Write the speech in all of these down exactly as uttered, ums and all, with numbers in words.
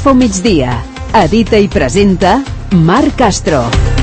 Agafa un migdia. Edita i presenta Marc Castro.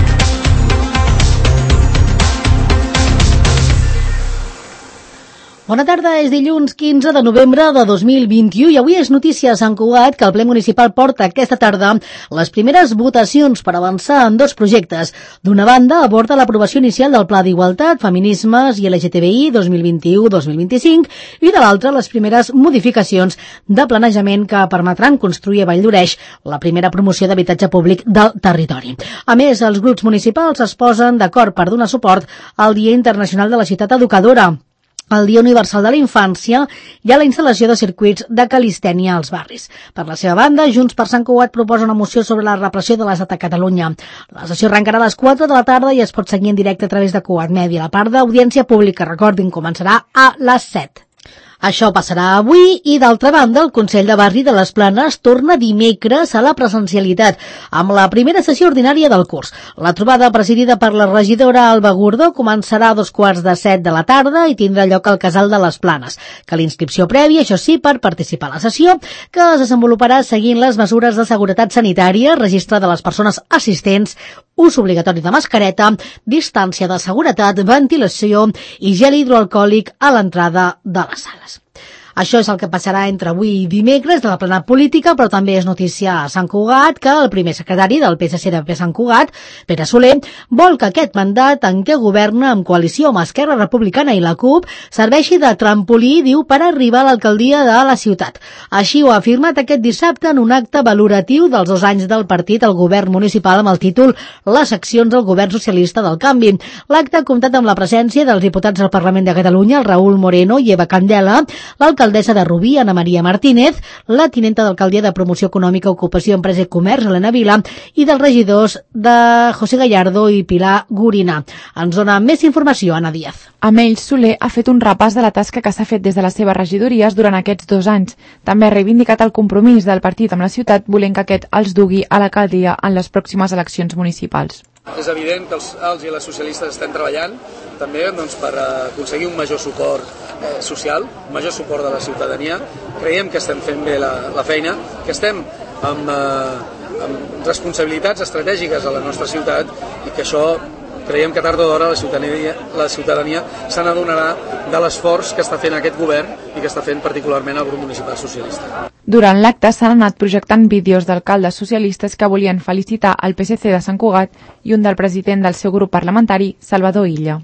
Bona tarda, és dilluns quinze de novembre de dos mil vint-i-u i avui és notícia a Sant Cugat que el ple municipal porta aquesta tarda les primeres votacions per avançar en dos projectes. D'una banda, aborda l'aprovació inicial del Pla d'Igualtat, Feminismes i L G T B I dos mil vint-i-u dos mil vint-i-cinc i de l'altra, les primeres modificacions de planejament que permetran construir a Valldoreix la primera promoció d'habitatge públic del territori. A més, els grups municipals es posen d'acord per donar suport al Dia Internacional de la Ciutat Educadora, el Dia Universal de la Infància i a la instal·lació de circuits de calistènia als barris. Per la seva banda, Junts per Sant Cugat proposa una moció sobre la repressió de l'estat a Catalunya. La sessió arrencarà a les quatre de la tarda i es pot seguir en directe a través de Cugat Mèdia. La part d'audiència pública, recordin, començarà a les set. Això passarà avui i, d'altra banda, el Consell de Barri de les Planes torna dimecres a la presencialitat, amb la primera sessió ordinària del curs. La trobada, presidida per la regidora Alba Gordó, començarà a dos quarts de set de la tarda i tindrà lloc al Casal de les Planes, que l'inscripció prèvia, això sí, per participar a la sessió, que es desenvoluparà seguint les mesures de seguretat sanitària, registre de les persones assistents, ús obligatori de mascareta, distància de seguretat, ventilació i gel hidroalcohòlic a l'entrada de les sales. Això és el que passarà entre avui i dimecres de la plana política, però també és notícia a Sant Cugat que el primer secretari del P S C de Sant Cugat, Pere Soler, vol que aquest mandat en què governa amb coalició amb Esquerra Republicana i la CUP serveixi de trampolí, diu, per arribar a l'alcaldia de la ciutat. Així ho ha afirmat aquest dissabte en un acte valoratiu dels dos anys del partit al govern municipal amb el títol Les accions del govern socialista del canvi. L'acte ha comptat amb la presència dels diputats del Parlament de Catalunya, el Raúl Moreno i Eva Candela, l'alcaldessa de Rubí, Ana Maria Martínez, la tinenta d'alcaldia de Promoció Econòmica, Ocupació, Empresa i Comerç, Helena Vila, i dels regidors de José Gallardo i Pilar Gorina. Ens dona més informació Anna Díaz. Amb ells, Soler ha fet un repàs de la tasca que s'ha fet des de les seves regidories durant aquests dos anys. També ha reivindicat el compromís del partit amb la ciutat, volent que aquest els dugui a l'alcaldia en les pròximes eleccions municipals. És evident que els, els i les socialistes estem treballant també doncs, per aconseguir un major suport eh, social, un major suport de la ciutadania. Creiem que estem fent bé la, la feina, que estem amb, eh, amb responsabilitats estratègiques a la nostra ciutat i que això creiem que tard o d'hora la ciutadania, la ciutadania se n'adonarà de l'esforç que està fent aquest govern i que està fent particularment el grup municipal socialista. Durant l'acte s'han anat projectant vídeos d'alcaldes socialistes que volien felicitar el P S C de Sant Cugat i un del president del seu grup parlamentari, Salvador Illa.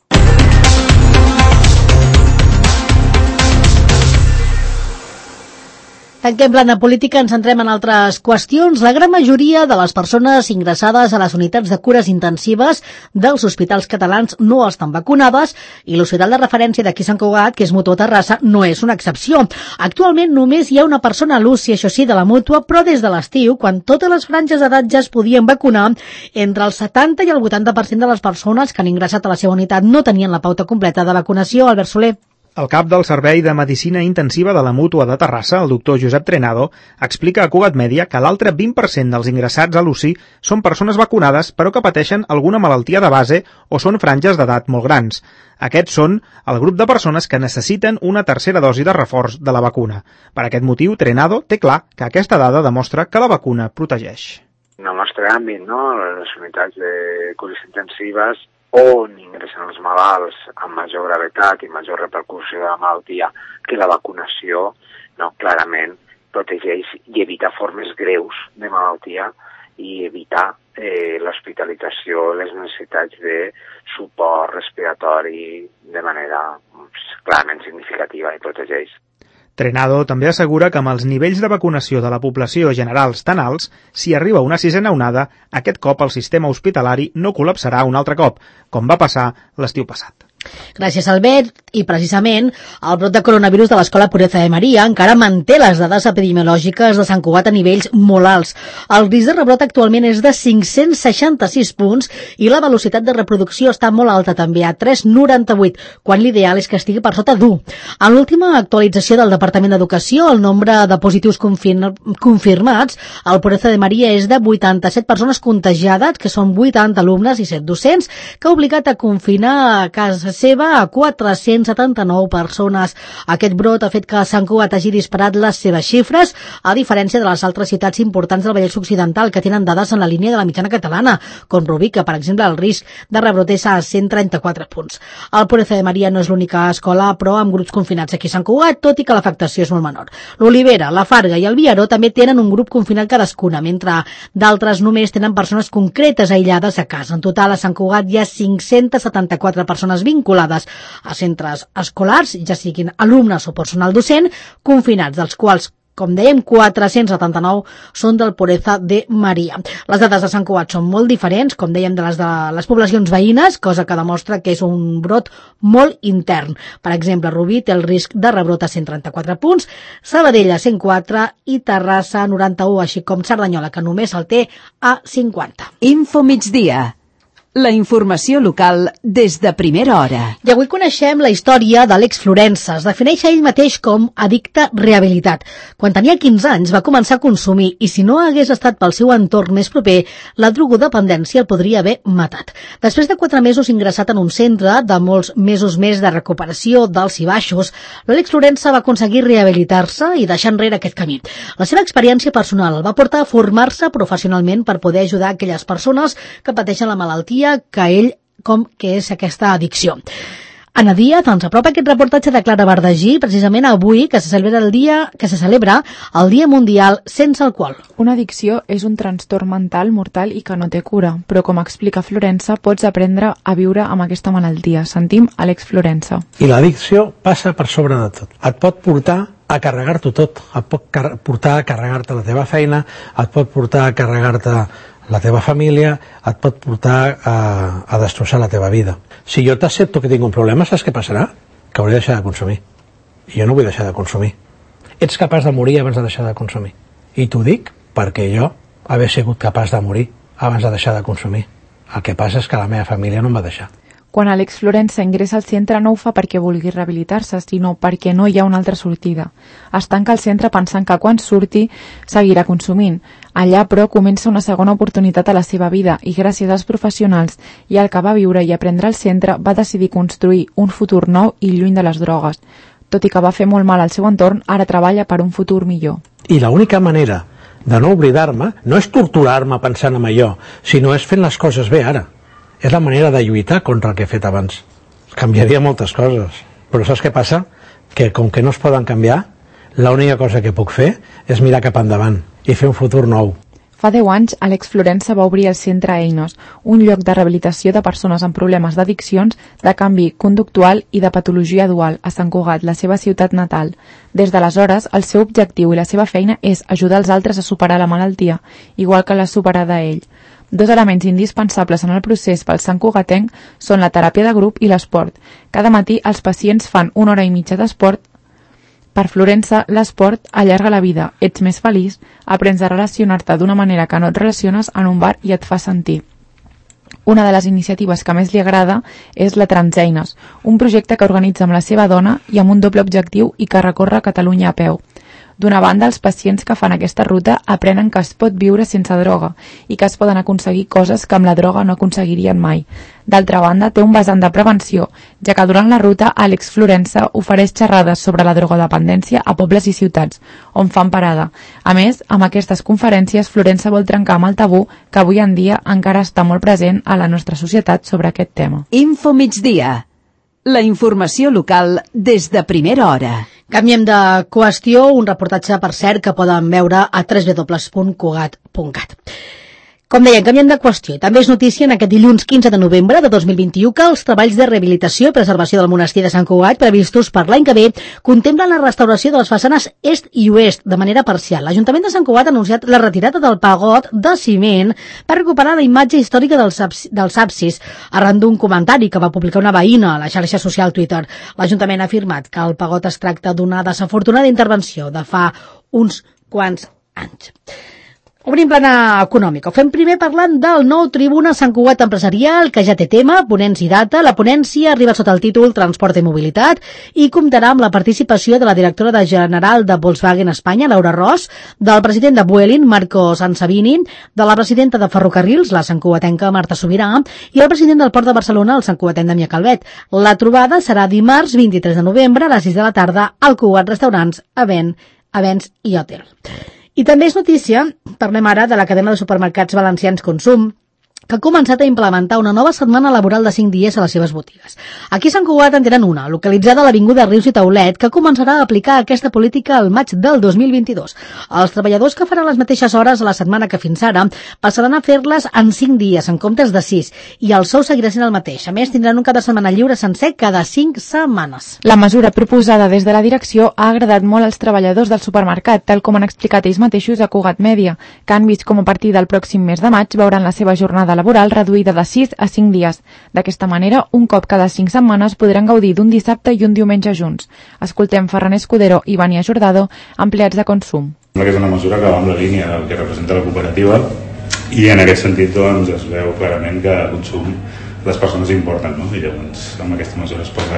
Tanquem plana política, ens centrem en altres qüestions. La gran majoria de les persones ingressades a les unitats de cures intensives dels hospitals catalans no estan vacunades i l'hospital de referència d'aquí Sant Cugat, que és Mútua Terrassa, no és una excepció. Actualment només hi ha una persona a l'U C I, això sí, de la Mútua, però des de l'estiu, quan totes les franges d'edat ja es podien vacunar, entre el setanta i el vuitanta per cent de les persones que han ingressat a la seva unitat no tenien la pauta completa de vacunació. Albert Soler. El cap del Servei de Medicina Intensiva de la Mútua de Terrassa, el doctor Josep Trenado, explica a Cugat Mèdia que l'altre vint per cent dels ingressats a l'U C I són persones vacunades però que pateixen alguna malaltia de base o són franges d'edat molt grans. Aquests són el grup de persones que necessiten una tercera dosi de reforç de la vacuna. Per aquest motiu, Trenado té clar que aquesta dada demostra que la vacuna protegeix. En el nostre àmbit, no? Les unitats de cures intensives on ingressen els malalts amb major gravetat i major repercussió de la malaltia que la vacunació, no, clarament protegeix i evita formes greus de malaltia i evitar eh, l'hospitalització, les necessitats de suport respiratori de manera doncs, clarament significativa i protegeix. Trenado també assegura que amb els nivells de vacunació de la població generals tan alts, si arriba una sisena onada, aquest cop el sistema hospitalari no col·lapsarà un altre cop, com va passar l'estiu passat. Gràcies, Albert. I precisament el brot de coronavirus de l'Escola Pureza de Maria encara manté les dades epidemiològiques de Sant Cugat a nivells molt alts. El risc de rebrot actualment és de cinc-cents seixanta-sis punts i la velocitat de reproducció està molt alta també, a tres coma noranta-vuit, quan l'ideal és que estigui per sota d'u. En l'última actualització del Departament d'Educació, el nombre de positius confir- confirmats al Pureza de Maria és de vuitanta-set persones contagiades, que són vuitanta alumnes i set docents, que ha obligat a confinar a casa casa seva a quatre-cents setanta-nou persones. Aquest brot ha fet que Sant Cugat hagi disparat les seves xifres, a diferència de les altres ciutats importants del Vallès Occidental, que tenen dades en la línia de la mitjana catalana, com Rubí, que, per exemple, el risc de rebrot és a cent trenta-quatre punts. El Pureza de Maria no és l'única escola, però amb grups confinats aquí a Sant Cugat, tot i que l'afectació és molt menor. L'Olivera, la Farga i el Viaró també tenen un grup confinat cadascuna, mentre d'altres només tenen persones concretes aïllades a casa. En total, a Sant Cugat hi ha cinc-centes setanta-quatre persones vinculades a centres escolars, ja siguin alumnes o personal docent, confinats, dels quals, com dèiem, quatre-cents setanta-nou són del Pureza de Maria. Les dades de Sant Cugat són molt diferents, com dèiem, de les de les poblacions veïnes, cosa que demostra que és un brot molt intern. Per exemple, Rubí té el risc de rebrot a cent trenta-quatre punts, Sabadell a cent quatre i Terrassa a noranta-u, així com Cerdanyola, que només el té a cinquanta. Info migdia. La informació local des de primera hora. I avui coneixem la història d'Àlex Florensa. Es defineix a ell mateix com addicte rehabilitat. Quan tenia quinze anys va començar a consumir i si no hagués estat pel seu entorn més proper, la drogodependència el podria haver matat. Després de quatre mesos ingressat en un centre, de molts mesos més de recuperació d'alts i baixos, l'Àlex Florensa va aconseguir rehabilitar-se i deixar enrere aquest camí. La seva experiència personal el va portar a formar-se professionalment per poder ajudar aquelles persones que pateixen la malaltia que ell, com que és aquesta addicció. Anna Díaz ens apropa aquest reportatge de Clara Bardagí, precisament avui, que se celebra el dia que se celebra el Dia Mundial sense alcohol. Una addicció és un trastorn mental mortal i que no té cura, però com explica Florensa, pots aprendre a viure amb aquesta malaltia. Sentim Àlex Florensa. I l'addicció passa per sobre de tot. Et pot portar a carregar-t'ho tot, et pot portar a carregar-te la teva feina, et pot portar a carregar-te la teva família, et pot portar a, a destrossar la teva vida. Si jo t'accepto que tinc un problema, saps què passarà? Que hauré de deixar de consumir. I jo no vull deixar de consumir. Ets capaç de morir abans de deixar de consumir. I t'ho dic perquè jo haver sigut capaç de morir abans de deixar de consumir. El que passa és que la meva família no em va deixar. Quan Àlex Florensa ingressa al centre no ho fa perquè vulgui rehabilitar-se, sinó perquè no hi ha una altra sortida. Es tanca al centre pensant que quan surti seguirà consumint. Allà, però, comença una segona oportunitat a la seva vida i gràcies als professionals i al que va viure i aprendre al centre va decidir construir un futur nou i lluny de les drogues. Tot i que va fer molt mal al seu entorn, ara treballa per un futur millor. I l'única manera de no oblidar-me no és torturar-me pensant en allò, sinó és fent les coses bé ara. És la manera de lluitar contra el que he fet abans. Canviaria moltes coses, però saps què passa? Que com que no es poden canviar, l'única cosa que puc fer és mirar cap endavant i fer un futur nou. Fa deu anys, Àlex Florensa va obrir el Centre Eines, un lloc de rehabilitació de persones amb problemes d'addiccions, de canvi conductual i de patologia dual a Sant Cugat, la seva ciutat natal. Des d'aleshores, el seu objectiu i la seva feina és ajudar els altres a superar la malaltia, igual que l'ha superada ell. Dos elements indispensables en el procés pel Sant Cugatenc són la teràpia de grup i l'esport. Cada matí els pacients fan una hora i mitja d'esport. Per Florensa, l'esport allarga la vida, ets més feliç, aprens a relacionar-te d'una manera que no et relaciones en un bar i et fa sentir. Una de les iniciatives que més li agrada és la Transeines, un projecte que organitza amb la seva dona i amb un doble objectiu i que recorre Catalunya a peu. D'una banda, els pacients que fan aquesta ruta aprenen que es pot viure sense droga i que es poden aconseguir coses que amb la droga no aconseguirien mai. D'altra banda, té un vessant de prevenció, ja que durant la ruta Àlex Florensa ofereix xerrades sobre la drogodependència a pobles i ciutats, on fan parada. A més, amb aquestes conferències, Florensa vol trencar amb el tabú que avui en dia encara està molt present a la nostra societat sobre aquest tema. Info migdia. La informació local des de primera hora. Canviem de qüestió, un reportatge, per cert, que poden veure a w w w punt cugat punt cat. Com deia, canviem de qüestió. També és notícia en aquest dilluns quinze de novembre de dos mil vint-i-u que els treballs de rehabilitació i preservació del monestir de Sant Cugat previstos per l'any que ve contemplen la restauració de les façanes est i oest de manera parcial. L'Ajuntament de Sant Cugat ha anunciat la retirada del pagot de ciment per recuperar la imatge històrica dels, dels absis, arran d'un comentari que va publicar una veïna a la xarxa social Twitter. L'Ajuntament ha afirmat que el pagot es tracta d'una desafortunada intervenció de fa uns quants anys. Obrim plana econòmica. Ho fem primer parlant del nou Tribuna Sant Cugat Empresarial, que ja té tema, ponents i data. La ponència arriba sota el títol Transport i Mobilitat i comptarà amb la participació de la directora de general de Volkswagen Espanya, Laura Ros, del president de Vueling, Marco Sansavini, de la presidenta de Ferrocarrils, la santcugatenca Marta Sobirà, i el president del Port de Barcelona, el santcugatenc Damià Calvet. La trobada serà dimarts vint-i-tres de novembre a les sis de la tarda al Cugat Restaurants, Event, Events i Hotel. I també és notícia, parlem ara de la cadena de supermercats valencians Consum, que ha començat a implementar una nova setmana laboral de cinc dies a les seves botigues. Aquí a Sant Cugat en tenen una, localitzada a l'avinguda Rius i Taulet, que començarà a aplicar aquesta política al maig del dos mil vint-i-dos. Els treballadors que faran les mateixes hores a la setmana que fins ara passaran a fer-les en cinc dies, en comptes de sis, i el sou seguirà sent el mateix. A més, tindran un cap de setmana lliure sencer cada cinc setmanes. La mesura proposada des de la direcció ha agradat molt als treballadors del supermercat, tal com han explicat ells mateixos a Cugat Mèdia, que han vist com a partir del pròxim mes de maig veuran la seva jornada laboral reduïda de sis a cinc dies. D'aquesta manera, un cop cada cinc setmanes podran gaudir d'un dissabte i un diumenge junts. Escoltem Ferran Escudero i Vania Jordado, empleats de Consum. Que és una mesura que va amb la línia del que representa la cooperativa i en aquest sentit doncs, es veu clarament que a Consum les persones importen, no? I llavors amb aquesta mesura es posa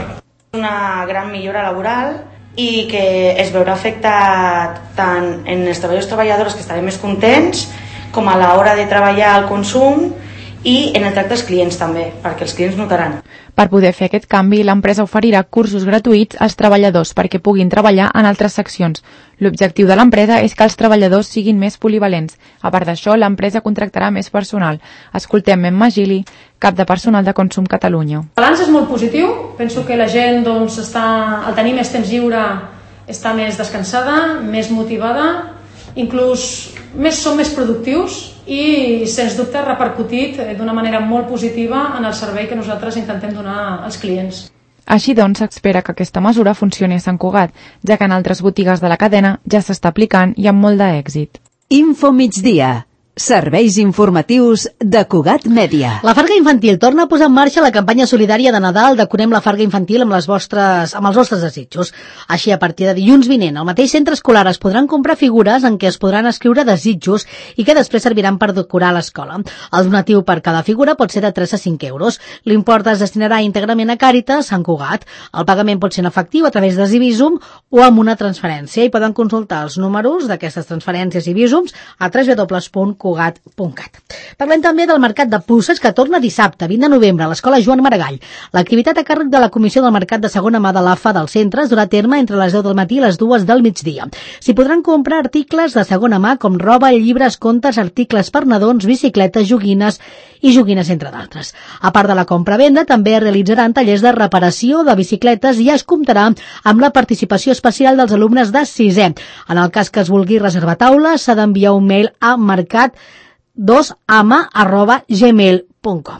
una gran millora laboral i que es veurà afectat tant en els treballadors i treballadores, que estarem més contents, com a l'hora de treballar al consum i en el tracte dels clients també, perquè els clients notaran. Per poder fer aquest canvi, l'empresa oferirà cursos gratuïts als treballadors perquè puguin treballar en altres seccions. L'objectiu de l'empresa és que els treballadors siguin més polivalents. A part d'això, l'empresa contractarà més personal. Escoltem Emma Gili, cap de personal de Consum Catalunya. El balanç és molt positiu. Penso que la gent, doncs, està, al tenir més temps lliure, està més descansada, més motivada, inclús més, són més productius i, sens dubte, ha repercutit d'una manera molt positiva en el servei que nosaltres intentem donar als clients. Així doncs, s'espera que aquesta mesura funcioni a Sant Cugat, ja que en altres botigues de la cadena ja s'està aplicant i amb molt d'èxit. Info migdia. Serveis informatius de Cugat Mèdia. La Farga Infantil torna a posar en marxa la campanya solidària de Nadal Decorem la Farga Infantil amb, les vostres, amb els vostres desitjos. Així, a partir de dilluns vinent, al mateix centre escolar es podran comprar figures en què es podran escriure desitjos i que després serviran per decorar l'escola. El donatiu per cada figura pot ser de tres a cinc euros. L'import es destinarà íntegrament a Càritas Sant Cugat. El pagament pot ser en efectiu a través de Civisum o amb una transferència i poden consultar els números d'aquestes transferències i Visums a w w w punt cugat punt cat. Parlem també del Mercat de Puces, que torna dissabte, vint de novembre, a l'Escola Joan Maragall. L'activitat a càrrec de la Comissió del Mercat de Segona Mà de l'A F A del centre es durà a terme entre les deu del matí i les dues del migdia. S'hi podran comprar articles de segona mà com roba, llibres, contes, articles per nadons, bicicletes, joguines i joguines, entre d'altres. A part de la compra-venda, també es realitzaran tallers de reparació de bicicletes i es comptarà amb la participació especial dels alumnes de sisè. En el cas que es vulgui reservar taula, s'ha d'enviar un mail a mercat dos ama arroba gmail punt com.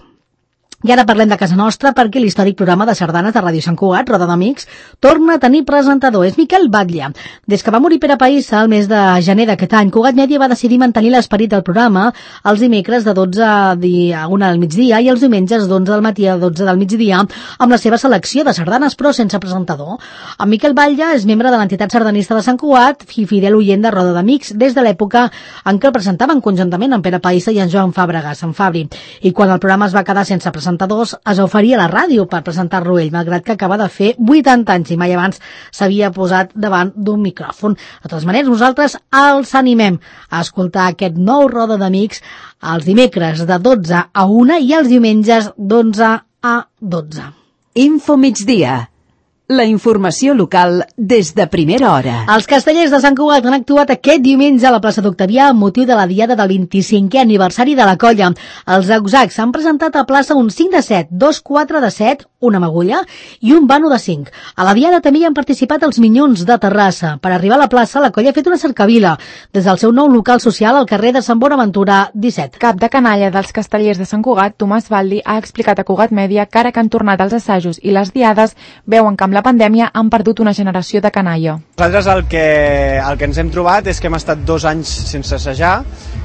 I ara parlem de casa nostra perquè l'històric programa de sardanes de Ràdio Sant Cugat, Roda d'Amics, torna a tenir presentador. És Miquel Batlle. Des que va morir Pere Païssa el mes de gener d'aquest any, Cugat Mèdia va decidir mantenir l'esperit del programa els dimecres de dotze a una del migdia i els diumenges d'onze del matí a dotze del migdia amb la seva selecció de sardanes, però sense presentador. En Miquel Batlle és membre de l'entitat sardanista de Sant Cugat i fidel oient de Roda d'Amics des de l'època en què el presentaven conjuntament amb Pere Païssa i en Joan Fàbregas, en Fabri. I quan el programa es va quedar sense presentador, es oferia a la ràdio per presentar-lo ell, malgrat que acaba de fer vuitanta anys i mai abans s'havia posat davant d'un micròfon. De totes maneres, nosaltres els animem a escoltar aquest nou Roda d'Amics els dimecres de dotze a una i els diumenges d'onze a dotze. Info migdia. La informació local des de primera hora. Els castellers de Sant Cugat han actuat aquest diumenge a la plaça d'Octavià amb motiu de la diada del vint-i-cinquè aniversari de la colla. Els Ausacs s'han presentat a plaça un cinc de set, dos quatre de set, una magulla i un vano de cinc. A la diada també hi han participat els Minyons de Terrassa. Per arribar a la plaça, la colla ha fet una cercavila des del seu nou local social al carrer de Sant Bonaventura disset. Cap de canalla dels castellers de Sant Cugat, Tomàs Baldi, ha explicat a Cugat Mèdia que ara que han tornat els assajos i les diades, veuen que amb la pandèmia han perdut una generació de canalla. Nosaltres el que, el que ens hem trobat és que hem estat dos anys sense assajar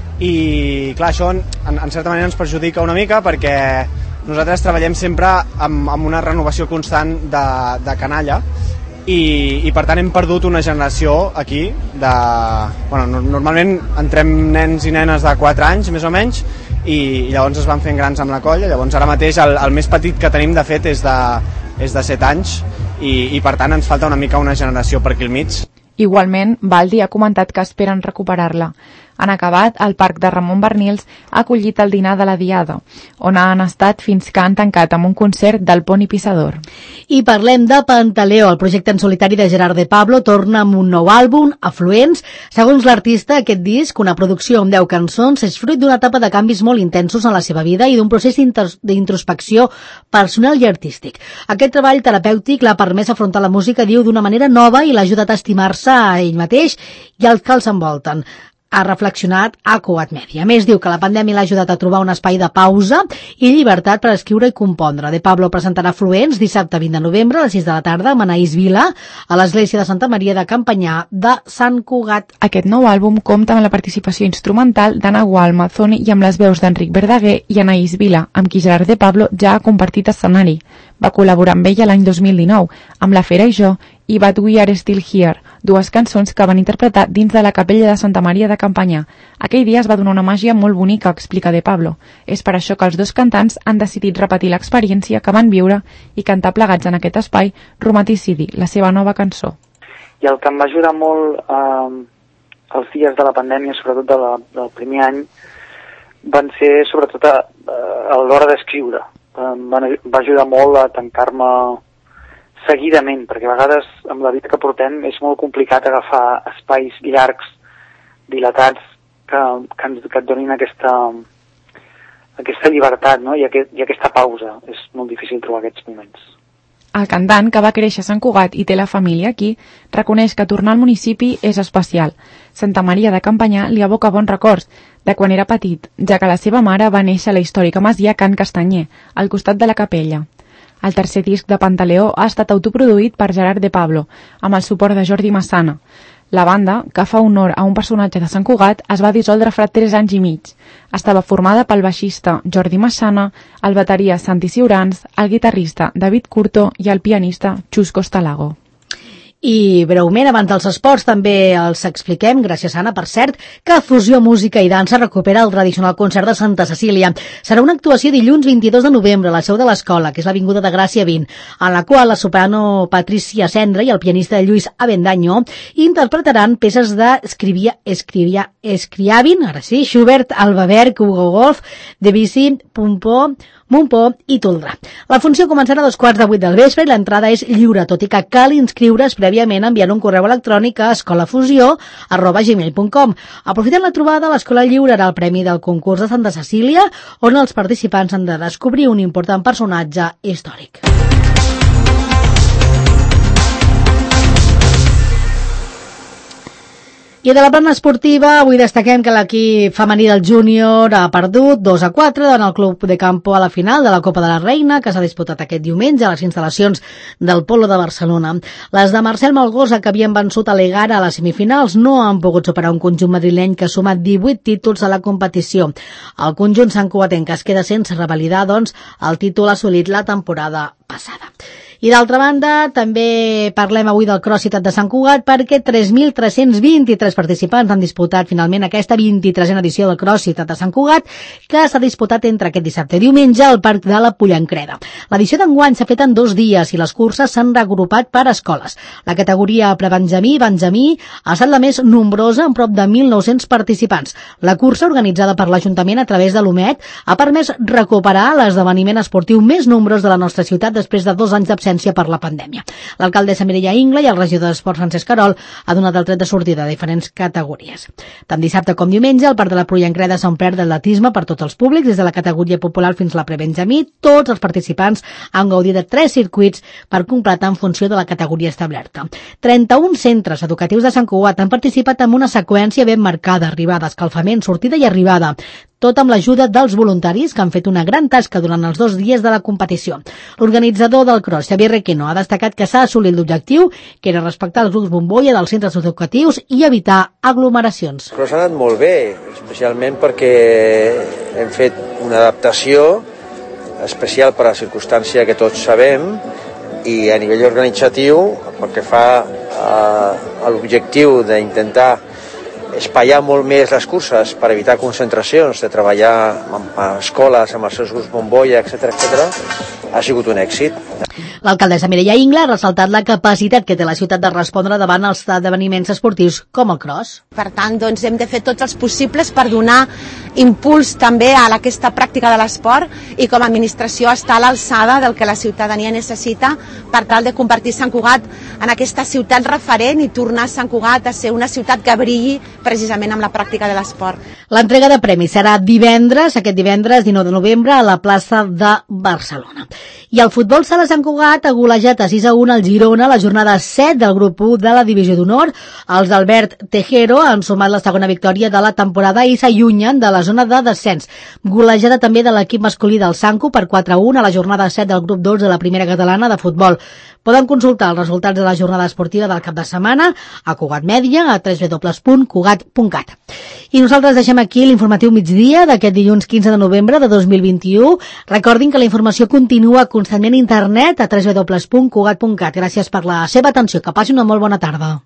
i clar, això en, en certa manera ens perjudica una mica perquè nosaltres treballem sempre amb, amb una renovació constant de, de canalla i, i per tant hem perdut una generació aquí de... Bueno, normalment entrem nens i nenes de quatre anys més o menys i, i llavors es van fent grans amb la colla. Llavors ara mateix el, el més petit que tenim de fet és de, és de set anys i, i per tant ens falta una mica una generació per aquí al mig. Igualment, Baldi ha comentat que esperen recuperar-la. En acabat, el Parc de Ramon Barnils ha acollit el dinar de la Diada, on han estat fins que han tancat amb un concert del Poni Pissador. I parlem de Pantaleó. El projecte en solitari de Gerard de Pablo torna amb un nou àlbum, Afluents. Segons l'artista, aquest disc, una producció amb deu cançons, és fruit d'una etapa de canvis molt intensos en la seva vida i d'un procés d'introspecció personal i artístic. Aquest treball terapèutic l'ha permès afrontar la música, diu, d'una manera nova i l'ha ajudat a estimar-se a ell mateix i als que els envolten. Ha reflexionat a Cugat Mèdia. A més, diu que la pandèmia l'ha ajudat a trobar un espai de pausa i llibertat per escriure i compondre. De Pablo presentarà Fluents dissabte vint de novembre a les sis de la tarda a Anaïs Vila, a l'església de Santa Maria de Campanyà de Sant Cugat. Aquest nou àlbum compta amb la participació instrumental d'Anna Gualma Zoni i amb les veus d'Enric Verdaguer i Anaïs Vila, amb qui Gerard de Pablo ja ha compartit escenari. Va col·laborar amb ella l'any dos mil dinou, amb La Fera i jo, i But We Are Still Here, dues cançons que van interpretar dins de la capella de Santa Maria de Campanyà. Aquell dia es va donar una màgia molt bonica, explica De Pablo. És per això que els dos cantants han decidit repetir l'experiència que van viure i cantar plegats en aquest espai Romanticidi, la seva nova cançó. I el que em va ajudar molt eh, els dies de la pandèmia, sobretot de la, del primer any, van ser sobretot a, a l'hora d'escriure. Em va ajudar molt a tancar-me seguidament, perquè a vegades amb la vida que portem és molt complicat agafar espais llargs, dilatats, que, que, ens, que et donin aquesta, aquesta llibertat, no? I, aquest, i aquesta pausa. És molt difícil trobar aquests moments. El cantant, que va créixer a Sant Cugat i té la família aquí, reconeix que tornar al municipi és especial. Santa Maria de Campanyà li evoca bons records de quan era petit, ja que la seva mare va néixer a la històrica masia Can Castanyer, al costat de la capella. El tercer disc de Pantaleó ha estat autoproduït per Gerard de Pablo, amb el suport de Jordi Massana. La banda, que fa honor a un personatge de Sant Cugat, es va dissoldre fa tres anys i mig. Estava formada pel baixista Jordi Massana, el bateria Santi Ciurans, el guitarrista David Curto i el pianista Xus Costalago. I breument, abans dels esports, també els expliquem, gràcies Anna, per cert, que Fusió Música i Dansa recupera el tradicional concert de Santa Cecília. Serà una actuació dilluns vint-i-dos de novembre a la seu de l'escola, que és l'Avinguda de Gràcia vint, en la qual la soprano Patricia Cendra i el pianista Lluís Avendaño interpretaran peces de Escrivia, Escrivia, Scriabin, ara sí, Schubert, Albaberg, Hugo Wolf, Debussy, Pompó, Montpó i Toldrà. La funció començarà a dos quarts de vuit del vespre i l'entrada és lliure, tot i que cal inscriure's prèviament enviant un correu electrònic a escolafusió arroba gmail punt com. Aprofitant la trobada, l'Escola lliurarà el premi del concurs de Santa Cecília, on els participants han de descobrir un important personatge històric. I de la plana esportiva, avui destaquem que l'equip femení del júnior ha perdut dos a quatre en el Club de Campo a la final de la Copa de la Reina, que s'ha disputat aquest diumenge a les instal·lacions del Polo de Barcelona. Les de Marcel Malgosa, que havien vençut a l'Egara a les semifinals, no han pogut superar un conjunt madrileny que ha sumat divuit títols a la competició. El conjunt santcugatenc es queda sense revalidar, doncs, el títol assolit la temporada passada. I d'altra banda, també parlem avui del Cross Ciutat de Sant Cugat perquè tres mil tres-cents vint-i-tres participants han disputat finalment aquesta vint-i-tresena edició del Cross Ciutat de Sant Cugat, que s'ha disputat entre aquest dissabte i diumenge al Parc de la Pollancreda. L'edició d'enguany s'ha fet en dos dies i les curses s'han regrupat per escoles. La categoria prebenjamí i benjamí ha estat la més nombrosa, amb prop de mil nou-cents participants. La cursa, organitzada per l'Ajuntament a través de l'U M E T, ha permès recuperar l'esdeveniment esportiu més nombrós de la nostra ciutat després de dos anys d'absència per la pandèmia. L'alcaldessa Mireia Ingla i el regidor d'Esports Francesc Carol ha donat el tret de sortida de diferents categories. Tant dissabte com diumenge, el Parc de la Pollancreda s'ha omplert d'atletisme per tots els públics, des de la categoria popular fins a la prebenjamí. Tots els participants han gaudit de tres circuits per completar en funció de la categoria establerta. trenta-un centres educatius de Sant Cugat han participat en una seqüència ben marcada: arribada, escalfament, sortida i arribada. Tot amb l'ajuda dels voluntaris, que han fet una gran tasca durant els dos dies de la competició. L'organitzador del Cross, Xavier Requeno, ha destacat que s'ha assolit l'objectiu, que era respectar els grups bombolla dels centres educatius i evitar aglomeracions. El Cross ha anat molt bé, especialment perquè hem fet una adaptació especial per a la circumstància que tots sabem, i a nivell organitzatiu, pel que fa a, a l'objectiu d'intentar espaiar molt més les curses per evitar concentracions, de treballar amb escoles, amb els seus grups bombolla, etcètera, etcètera, ha sigut un èxit. L'alcaldessa Mireia Ingla ha ressaltat la capacitat que té la ciutat de respondre davant els esdeveniments esportius com el cross. Per tant, doncs, hem de fer tots els possibles per donar impuls també a aquesta pràctica de l'esport i com a administració estar a l'alçada del que la ciutadania necessita per tal de convertir Sant Cugat en aquesta ciutat referent i tornar Sant Cugat a ser una ciutat que brilli precisament amb la pràctica de l'esport. L'entrega de premis serà divendres, aquest divendres dinou de novembre, a la plaça de Barcelona. I el futbol sala Sant Cugat ha golejat a sis a un al Girona a la jornada set del grup u de la divisió d'honor. Els d'Albert Tejero han sumat la segona victòria de la temporada i s'allunyen de la zona de descens. Golejada també de l'equip masculí del Sanco per quatre a un a la jornada set del grup dos de la primera catalana de futbol. Poden consultar els resultats de la jornada esportiva del cap de setmana a Cugat Mèdia, a w w w punt cugat punt cat. I nosaltres deixem aquí l'informatiu migdia d'aquest dilluns quinze de novembre de dos mil vint-i-u. Recordin que la informació continua constantment a internet a w w w punt cugat punt cat. Gràcies per la seva atenció. Que passi una molt bona tarda.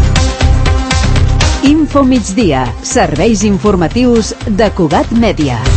Info migdia. Serveis informatius de Cugat Mèdia.